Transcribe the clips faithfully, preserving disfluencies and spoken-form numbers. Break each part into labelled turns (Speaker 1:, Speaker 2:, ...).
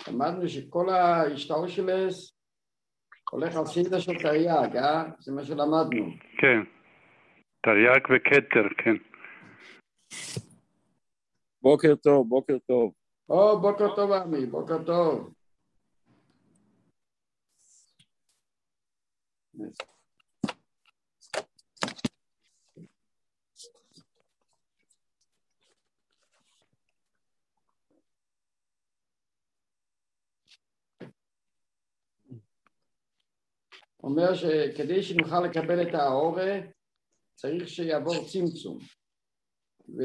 Speaker 1: למדנו שכל ההשתאות שלס הולך על סינדה של תרי"ג, אה? זה מה שלמדנו.
Speaker 2: כן, תרי"ג וכתר, כן.
Speaker 3: בוקר טוב, בוקר טוב.
Speaker 1: או, בוקר טוב, עמי, בוקר טוב. אומר שכדי שנוכל לקבל את האורה, צריך שיעבור צמצום. ו...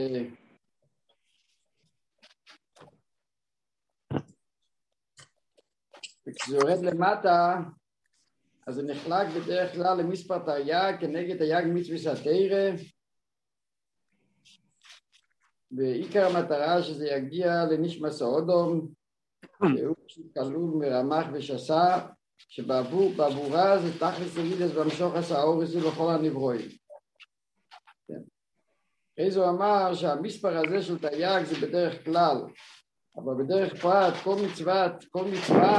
Speaker 1: וכשזה יורד למטה, אז זה נחלק בדרך כלל למספר תרי"ג כנגד תרי"ג מצוות התורה, ועיקר המטרה שזה יגיע לנשמת האדם, שהוא כלול מרמ"ח ושס"ה, שבעבורה זה תכלס ירידס והמשוחס האורס לכל הנברואים. כן. איזו אמר שהמספר הזה של תרי"ג זה בדרך כלל, אבל בדרך פרט כל מצוות, כל מצווה,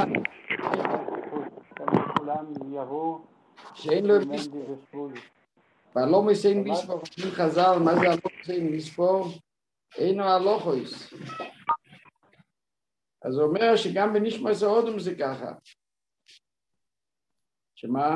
Speaker 4: כולם יראו
Speaker 1: שאין לו מספר. והלא מסין מספר, אומרים חז"ל, מה זה הלא מסין מספר? אינו הלוכויס. אז הוא אומר שגם בנשמת האדם זה ככה. שמה?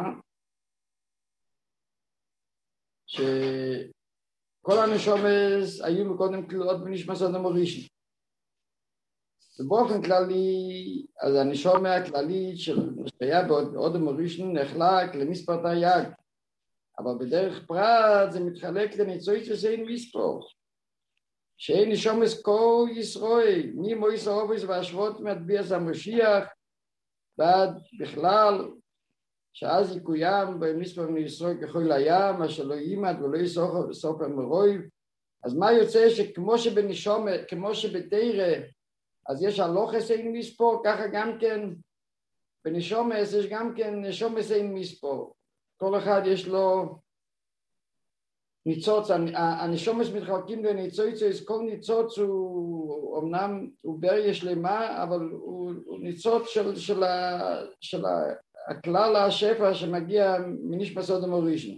Speaker 1: שכל הנשומות היו קודם כלולות בנשמת האדם הראשון. ובאופן כללי, אז הנשומה הכללית שהיה באדם הראשון נחלק למספר תרי"ג. אבל בדרך פרט זה מתחלק לניצוץ שאין מספר. שאין נשומות כל ישראל, ממויס האובס והשוות מטביע המשיח, ועד בכלל, שאז יקוים במספר בני ישראל ככל הים, אשר לא יימד ולא יסוף המרוי. אז מה יוצא שכמו שבנשומת, כמו שבתורה, אז יש הלוכס אין מספר, ככה גם כן, בנשומות יש גם כן נשומות אין מספר. כל אחד יש לו ניצוץ, הנשומות מתחלקים לניצוץ, כל ניצוץ הוא אמנם הוא בריה שלמה, אבל הוא, הוא ניצוץ של, של, ה, של הכלל השפע שמגיע מנשמת האדם הראשון.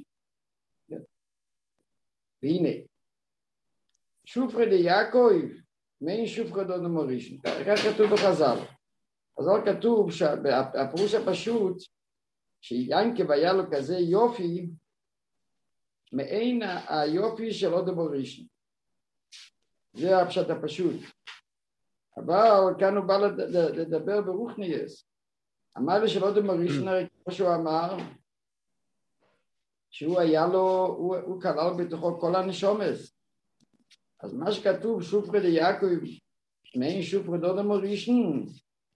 Speaker 1: והנה, שופרי דיעקב, מעין שופרי האדם הראשון, כך כתוב בחז"ל. חז"ל כתוב שהפירוש הפשוט, שיעקב היה לו כזה יופי, מעין היופי של האדם הראשון. זה הפשט הפשוט. אבל כאן הוא בא לדבר ברוחניאס. אמר לי של האדם הראשון, כמו שהוא אמר, שהוא היה לו, הוא, הוא כלל בתוכו כל הנשומות. אז מה שכתוב, שופרי דיעקב, מעין שופרי האדם הראשון,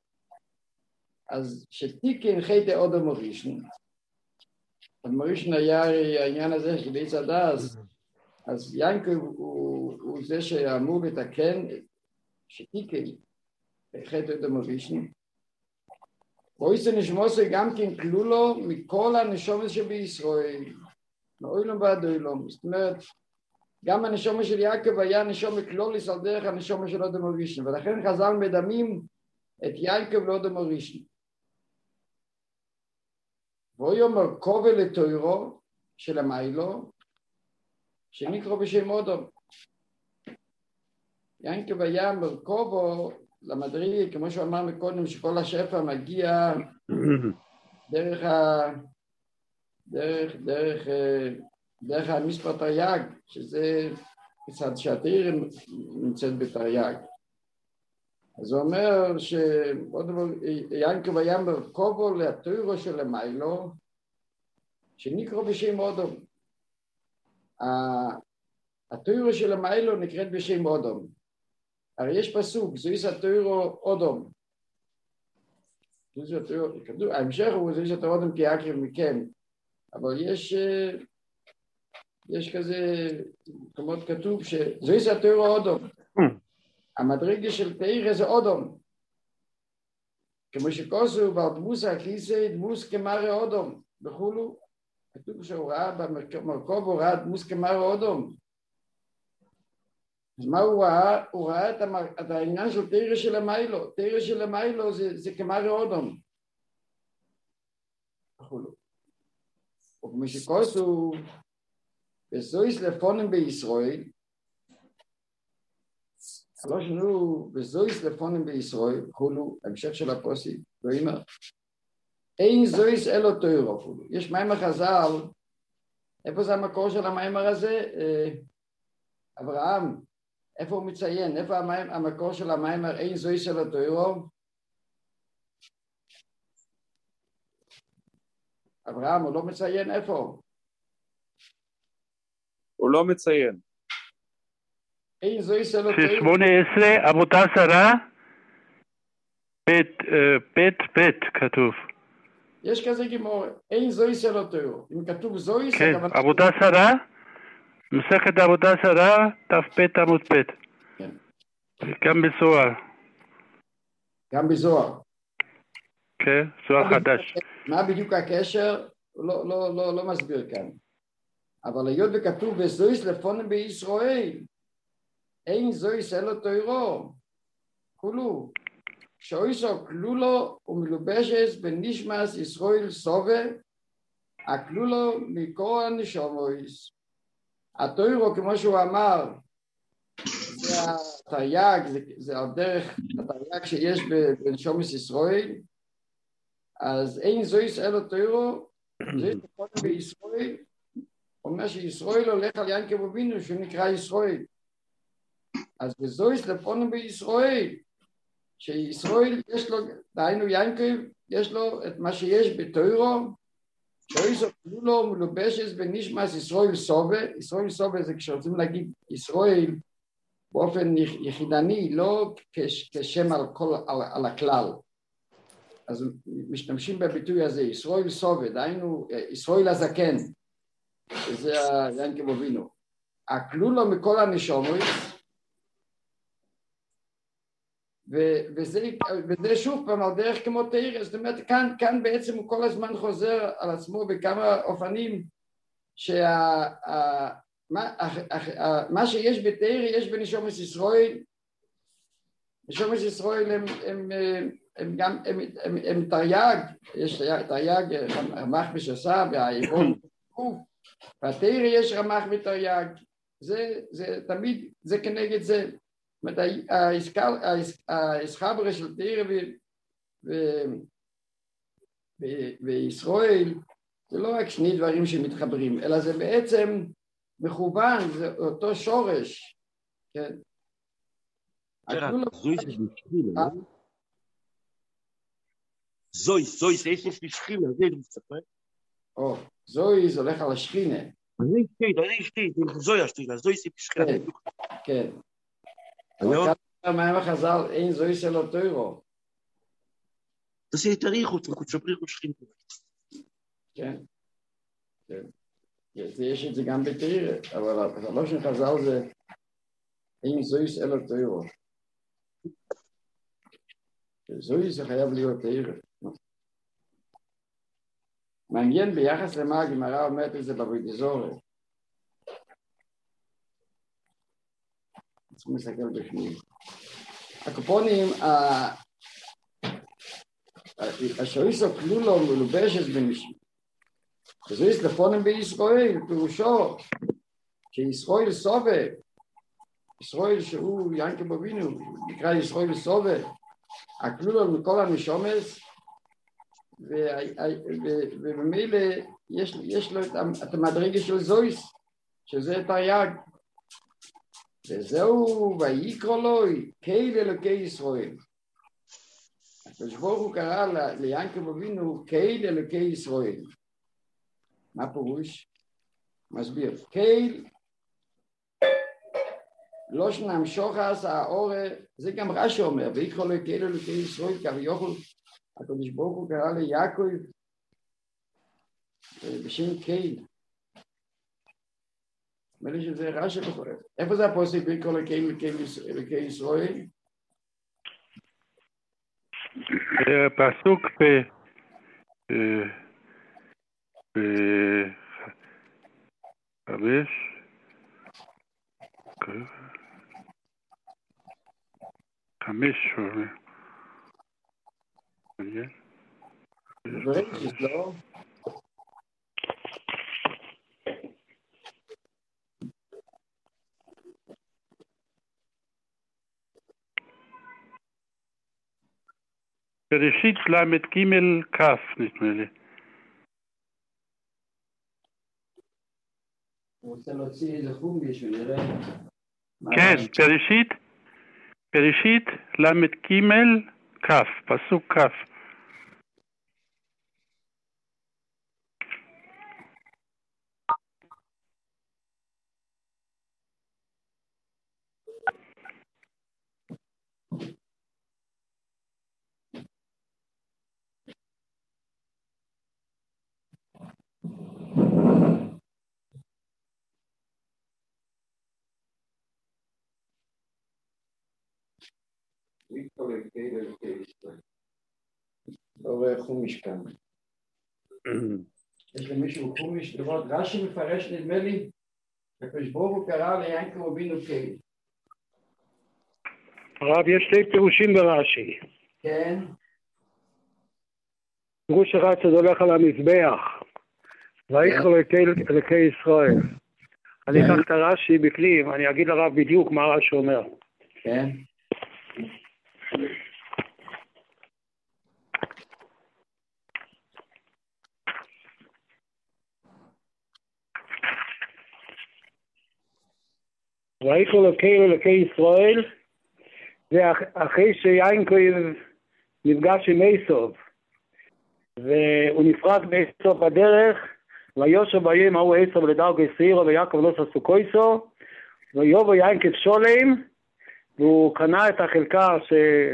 Speaker 1: אז שתיקן חטא האדם הראשון, האדם הראשון היה העניין הזה של עץ הדת, אז יעקב הוא, הוא זה שאמור לתקן שתיקן חטא האדם הראשון. ואויסא נשמוסו גם כן כלולו מכל הנשומות שבישראל, מעולם ועד עולם. זאת אומרת, גם הנשומות של יעקב היה נשומות כלוליס על דרך הנשומות של האדם הראשון, ולכן חז"ל מדמים את יעקב לאדם הראשון. והוא יאמר כובע לתוירו של המיילו, שנקרא בשם אדם. יעקב היה מרכובו למדריג, כמו שהוא אמר מקודם, שכל השפע מגיע דרך ה... דרך, דרך, דרך המספר תרי"ג, שזה קצת שהתורה נמצאת בתרי"ג. אז הוא אומר שיעקב היה מרכובו לתוירו של המיילו, שנקרא בשם אדם. התוירו של המיילו נקראת בשם אדם. הרי יש פסוק, זוהיס התוירו אדם. ההמשך הוא זוהיס התוירו אדם כי יקריב מכם. אבל יש, יש כזה, כמות כתוב שזוהיס התוירו אדם. המדרגה של תורה זה אדם. כמו שכוסו ועל דמוס הכיסא, דמוס כמראה אדם. וכולו, כתוב שהוא ראה במרכוב, הוא ראה דמוס כמראה אדם. אז מה הוא ראה? הוא ראה את, המר... את העניין של תרא של המיילו. תרא של המיילו זה, זה כמרי אודום. וכמו שכוסו, וזויס לפונים בישראל, לא שנו, וזויס לפונים בישראל, כולו, המשך של הפוסי, ואומר, אין זויס אלו תוירו, כולו. יש מים החז"ל, איפה זה המקור של המיימר הזה? אברהם, איפה הוא מציין? איפה המים, המקור של המיימר אין זויס אלו תוירו? אברהם, הוא לא מציין איפה?
Speaker 3: הוא לא מציין.
Speaker 1: אין זויס אלו תוירו.
Speaker 2: שמונה עשרה, עבודה זרה, בית, בית, בית כתוב.
Speaker 1: יש כזה גימור, אין זויס אלו תוירו. אם כתוב זויס,
Speaker 2: כן, עבודה זרה, מסכת עבודה זרה, ת"ב עמוד ב'.
Speaker 1: כן.
Speaker 2: גם בזוהר.
Speaker 1: גם בזוהר.
Speaker 2: כן, זוהר חדש.
Speaker 1: מה בדיוק הקשר? לא, לא, לא, לא מסביר כאן. אבל היות וכתוב וזויס לפונים בישראל, אין זויס אלו תוירו. כולו. שאויסו כלולו ומלובשס בנשמס ישראל סובה, הכלולו מקור הנשומויס. התוירו, כמו שהוא אמר, זה התרי"ג, זה, זה הדרך, התרי"ג שיש בנשומס ישראל, אז אין זויס אלו תוירו, זויס לפונים בישראל, אומר שישראל הולך על ינקב אבינו, שהוא נקרא ישראל. אז בזויס לפונים בישראל, שישראל יש לו, דהיינו ינקב, יש לו את מה שיש בתוירו, שאויסו כלולו מלובשס בנשמס ישראל סובה. ישראל סובה זה כשרוצים להגיד ישראל באופן יחידני, לא כש, כשם על, כל, על, על הכלל. אז משתמשים בביטוי הזה, ישראל סובה, דהיינו ישראל הזקן, זה ינקב אבינו. הכלולו מכל הנשומות, וזה, וזה שוב פעם על דרך כמו תרא, זאת אומרת, כאן, כאן בעצם הוא כל הזמן חוזר על עצמו בכמה אופנים, שה, מה, מה שיש בתרא יש בנשומות ישראל, נשומות ישראל הם, הם, הם גם, הם, הם, הם תרי"ג, יש תרי"ג, רמ"ח בשסה, והעירון, והתרא יש רמ"ח ותרי"ג, זה, זה תמיד, זה כנגד זה. זאת אומרת, ההסחברה של תרא וישראל זה לא רק שני דברים שמתחברים, אלא זה בעצם מכוון, זה אותו שורש. כן.
Speaker 4: זויס, זויס, יש לי שכינה, זה מסתכל.
Speaker 1: או, זויס הולך על השכינה.
Speaker 4: אני שתית, אני שתית, זויה שתית, זויס היא שכינה.
Speaker 1: כן. אבל כאן מה עם החז"ל, אין זויס אלו תוירו.
Speaker 4: זה תריחו, תשפריחו שכינה.
Speaker 1: כן. כן. יש את זה גם בתרא, אבל לא של חז"ל זה אין זויס אלו תוירו. זויס זה חייב להיות תרא. מעניין ביחס למה הגמרא אומרת את זה בברית זוהר. צריכים לסתכל בפנים. הקופונים, השאויסו כלולו מלובשת בנשמות. וזויס לפונים בישראל, פירושו, שישראל סובה, ישראל שהוא ינקב אבינו, נקרא ישראל סובה, הכלולו מכל הנשומס, ובמילא יש לו את המדרגה של זויס, שזה תרי"ג. וזהו, ויקרא לו, קהל אלוקי ישראל. הקדוש ברוך הוא קרא ליעקב אבינו, קהל אלוקי ישראל. מה פירוש? מסביר. קהל, לא שנמשוך עשה האורה, זה גם רש"י אומר, ויקרא לו קהל אלוקי ישראל, כביכול, הקדוש ברוך הוא קרא ליעקב בשם קהל. נדמה לי שזה רש"י בכל זאת. איפה זה הפוסק ויקרא לו קהל אלוקי ישראל?
Speaker 2: פסוק ב... בחמש... חמש.
Speaker 1: בראשית, לא?
Speaker 2: בראשית למד ג' כף, נדמה לי.
Speaker 1: הוא רוצה להוציא איזה חום בשביל נראה.
Speaker 2: כן, בראשית, בראשית למד ג' כף, פסוק כף.
Speaker 1: לא רואה חומיש כאן. יש למישהו חומיש לראות, רש"י מפרש נדמה לי, הקדוש ברוך הוא קרא ליעקב אבינו קהל.
Speaker 5: הרב, יש שתי פירושים ברש"י.
Speaker 1: כן.
Speaker 5: פירוש אחד שזה הולך על המזבח, ויקרא אלוקי ישראל. אני אקח את הרש"י בפנים, אני אגיד לרב בדיוק מה רש"י אומר.
Speaker 1: כן.
Speaker 5: ויקרא אלוקי ישראל, זה אחרי שיעקב נפגש עם עשו, והוא נפרד מעשו בדרך, ויושב ביום ההוא עשו לדרגו שעירו ויעקב לא ששו כויסו, ויבוא יעקב שולם, והוא קנה את החלקה ש...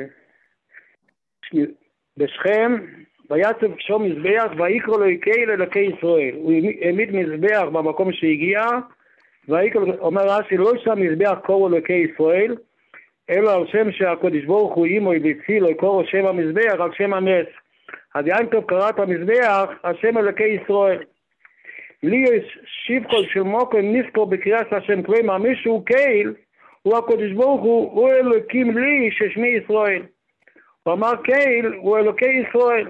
Speaker 5: בשכם, ויצב שום מזבח, ויקרא אלוקי אלוקי ישראל. הוא העמיד מזבח במקום שהגיע, ויקרא, אומר רש"י, לא שם מזבח קוראו אלוקי ישראל, אלא על שם שהקדוש ברוך הוא עמו והצילו, קוראו שם המזבח על שם הנס. אז יעקב קרא את המזבח על שם אלוקי ישראל. לי יש שיבקול של מוקם נזכור בקריאת השם כלומר מישהו קהל, הוא הקדוש ברוך הוא, הוא אלוקים לי ששמי ישראל. הוא אמר קהל, הוא אלוקי ישראל.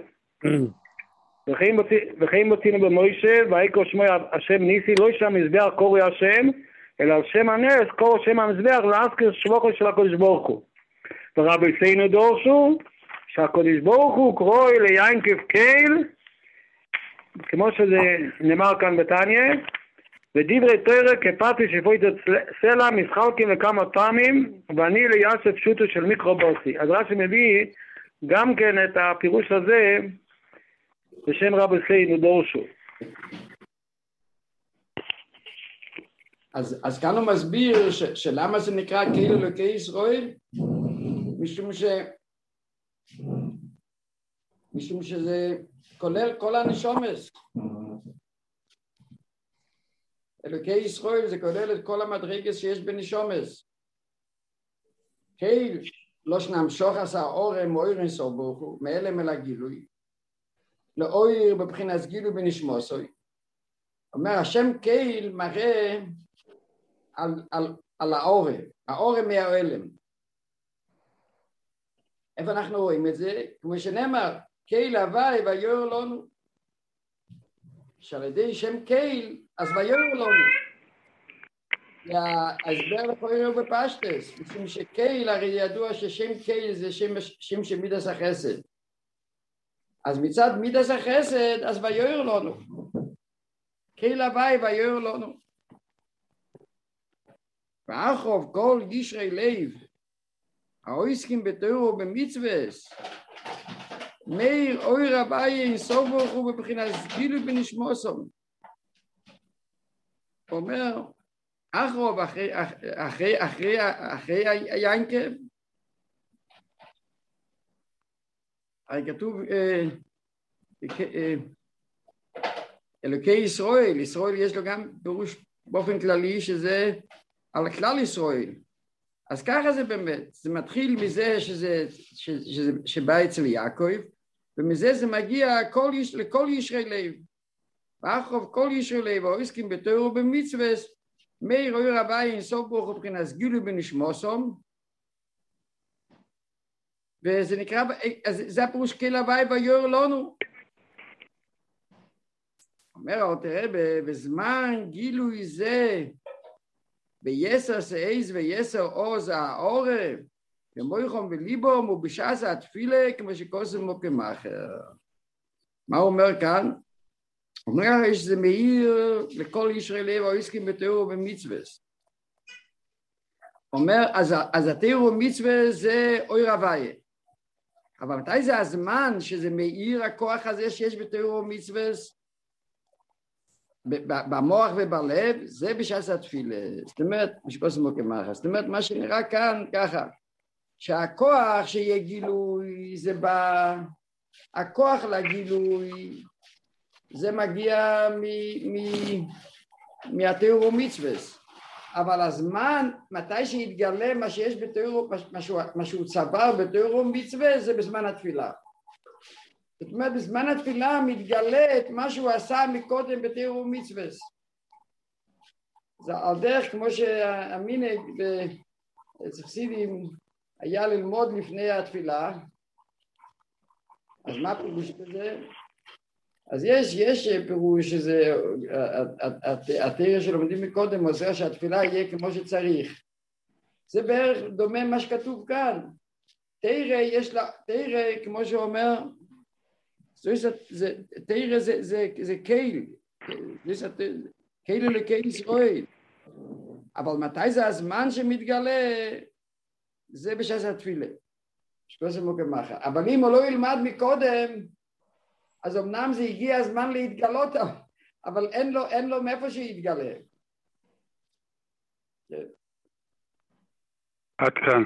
Speaker 5: וכן מוצאינו במוישה, ויקרא שמו השם ניסי, לא שם מזבח קוראי השם, אלא על שם הנס, קורא שם המזבח להזכיר שבחו של הקדוש ברוך הוא. ורבותינו דורשו, שהקדוש ברוך הוא קרוא ליעקב קהל, כמו שזה נאמר כאן בתניא, ודברי תורה כפתי שפוית סלע משחלקים לכמה פעמים, ואני ליאסף פשוטו של מיקרובוסי. אז רש"י מביא גם כן את הפירוש הזה בשם רבותינו דורשו.
Speaker 1: אז, אז כאן הוא מסביר ש, שלמה זה נקרא קהל אלוקי ישראל, משום ש... משום שזה כולל כל הנשומס. אלוקי ישראל זה כולל את כל המדרגות שיש בנשומס. קהל לא שנמשוך עשה אורם אוירן סובוכו, מאלם אל הגילוי, לאויר בבחינת גילוי בנשמוסוי. אומר, השם קהל מראה על, על, על האורם, האורם מהאלם. איפה אנחנו רואים את זה? כמו שנאמר, קהל הווי ויור לנו. שעל ידי שם קהל, אז ויור לנו. ההסבר לכהן הוא בפשטס, משום שקהל הרי ידוע ששם קהל זה שם, שם של מידס החסד. אז מצד מידס החסד, אז ויור לנו. קהל הווי ויור לנו. ואחרוב כל ישרי לב, העוסקים בתורה ובמצוות, מאיר אויר הווי אינסוף ברוך הוא בבחינת גילוי בנשמוסום. הוא אומר, אחרוב אחרי, אחרי, אחרי, אחרי היינקב, הרי כתוב אלוקי ישראל, ישראל יש לו גם פירוש באופן כללי שזה על כלל ישראל. אז ככה זה באמת, זה מתחיל מזה שזה, שזה, שבא אצל יעקב, ומזה זה מגיע כל, לכל ישרי לב. ואחרוב כל ישרי לב, העוסקים בתורה ובמצוות, מאיר אויר הווי אינסוף ברוך הוא בבחינת גילוי בנשמוסום, וזה נקרא, אז זה הפירוש כל הוואי ויור לנו. אומר, תראה, בזמן גילוי זה, ביסר סעיז ויסר עוז העורב, ומויכום וליבום ובשעס התפילה כמו שקוסם או כמאחר. מה הוא אומר כאן? הוא אומר שזה מאיר לכל ישראלי והעוסקים בתורה ובמצוות. הוא אומר, אז, אז התורה ומצווה זה אור הוויה. אבל מתי זה הזמן שזה מאיר הכוח הזה שיש בתורה ומצוות? במוח ובלב, זה בשעת התפילה. זאת אומרת, משקוסם או כמאחר. זאת אומרת, מה שנראה כאן ככה, שהכוח שיהיה גילוי זה בא, הכוח לגילוי זה מגיע מהתורה ומצוות, אבל הזמן מתי שיתגלה מה שיש בתורה, מה שהוא צבר בתורה ומצוות, זה בזמן התפילה. זאת אומרת, בזמן התפילה מתגלה את מה שהוא עשה מקודם בתורה ומצוות. זה על דרך כמו שהמנהג אצל חסידים היה ללמוד לפני התפילה. אז מה פירוש בזה? אז יש, יש פירוש שזה, התורה שלומדים מקודם עושה שהתפילה יהיה כמו שצריך. זה בערך דומה מה שכתוב כאן. תורה יש לה, תורה כמו שאומר, תורה זה, זה, זה קהיל, קהיל לקהיל ישראל. אבל מתי זה הזמן שמתגלה? זה בשעת התפילה. שקוסם או כמאחר. אבל אם הוא לא ילמד מקודם, אז אמנם זה הגיע הזמן להתגלות, אבל אין לו, אין לו מאיפה שיתגלה.
Speaker 2: עד כאן.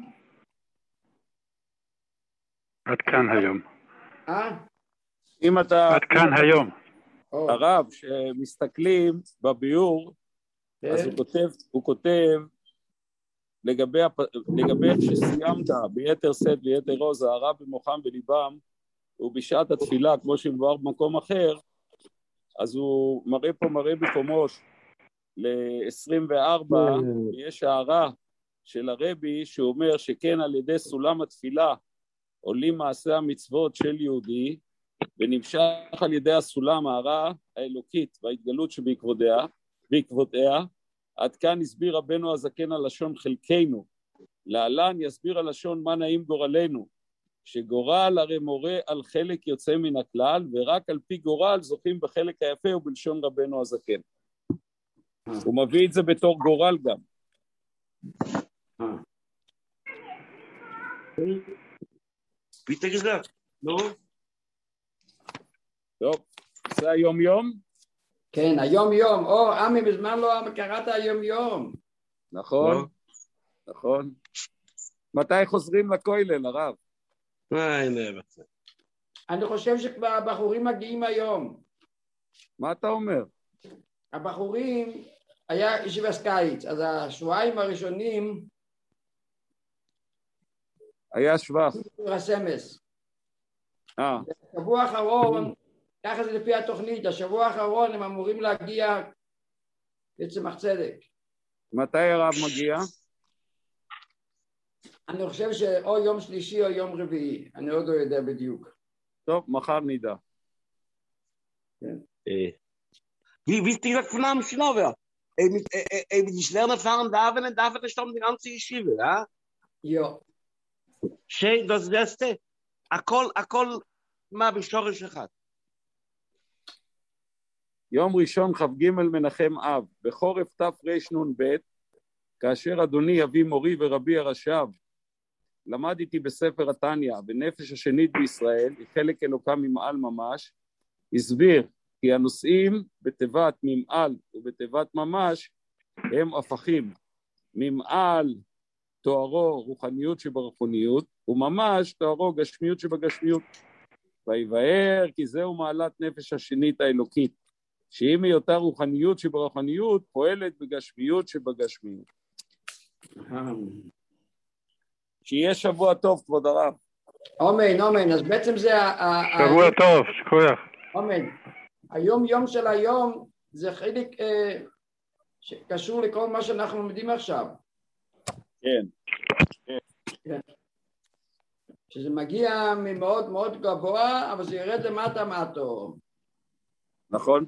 Speaker 2: עד כאן היום.
Speaker 1: אה?
Speaker 3: אם אתה...
Speaker 2: עד כאן היום.
Speaker 3: הרב, שמסתכלים בביור, אז הוא כותב, הוא כותב, לגבי, הפ... לגבי איך שסיימת ביתר שאת ויתר עוז, הרב במוחם בליבם, ובשעת התפילה, כמו שמבואר במקום אחר, אז הוא מראה פה, מראה בפומוש ל-עשרים וארבע, יש הערה של הרבי שאומר שכן על ידי סולם התפילה עולים מעשי המצוות של יהודי, ונמשך על ידי הסולם הערה האלוקית וההתגלות שבעקבותיה, בעקבותיה, עד כאן הסביר רבנו הזקן הלשון חלקנו, להלן יסביר הלשון מה נעים גורלנו, שגורל הרי מורה על חלק יוצא מן הכלל, ורק על פי גורל זוכים בחלק היפה ובלשון רבנו הזקן. הוא מביא את זה בתור גורל גם.
Speaker 4: ביטה גזלת, לא?
Speaker 3: טוב, זה היום יום?
Speaker 1: כן, היום יום, או עמי בזמן לא קראת היום יום.
Speaker 3: נכון, נכון. מתי חוזרים לכולל, הרב?
Speaker 1: אני חושב שכבר הבחורים מגיעים היום.
Speaker 3: מה אתה אומר?
Speaker 1: הבחורים, היה ישיבת קיץ, אז השבועיים הראשונים
Speaker 3: היה שבח.
Speaker 1: רסמס.
Speaker 3: אה.
Speaker 1: בשבוע האחרון, ככה זה לפי התוכנית, השבוע האחרון הם אמורים להגיע לצמח צדק.
Speaker 3: מתי הרב מגיע?
Speaker 1: אני חושב שאו יום שלישי או יום רביעי, אני עוד לא יודע בדיוק.
Speaker 3: טוב, מחר נדע.
Speaker 4: Wie, wie ist die gesagt von einem Schnauber? Die Schlerner fahren da, wenn er da wird, die ganze Yeshiva, ja?
Speaker 1: Ja.
Speaker 4: Schön, das Beste. הכל, הכל, מה בשורש אחד.
Speaker 3: יום ראשון כ"ג מנחם אב, בחורף תרנ"ב, כאשר אדוני יביא מורי ורבי הרש"ב, למדתי בספר התניא, בנפש השנית בישראל, היא חלק אלוקה ממעל ממש, הסביר כי הנושאים בתיבת ממעל ובתיבת ממש הם הפכים. ממעל תוארו רוחניות שברוחניות, וממש תוארו גשמיות שבגשמיות. ויבאר כי זהו מעלת נפש השנית האלוקית, שאם היותה רוחניות שברוחניות, פועלת בגשמיות שבגשמיות. שיהיה שבוע טוב, כבוד הרב.
Speaker 1: אמן, אמן, אז בעצם זה...
Speaker 2: שבוע טוב, שכוח.
Speaker 1: אמן. היום יום של היום זה חלק שקשור לכל מה שאנחנו לומדים עכשיו.
Speaker 3: כן.
Speaker 1: כן. שזה מגיע ממאוד מאוד גבוה, אבל זה ירד למטה מהתור.
Speaker 3: נכון.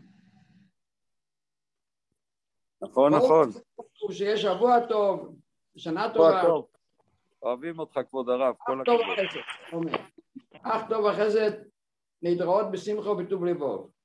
Speaker 3: נכון, נכון.
Speaker 1: שיש שבוע טוב, שנה טובה.
Speaker 3: טוב. אוהבים אותך כבוד הרב, כל הכבוד.
Speaker 1: אך טוב וחסד, להתראות בשמחה ובטוב לבוב.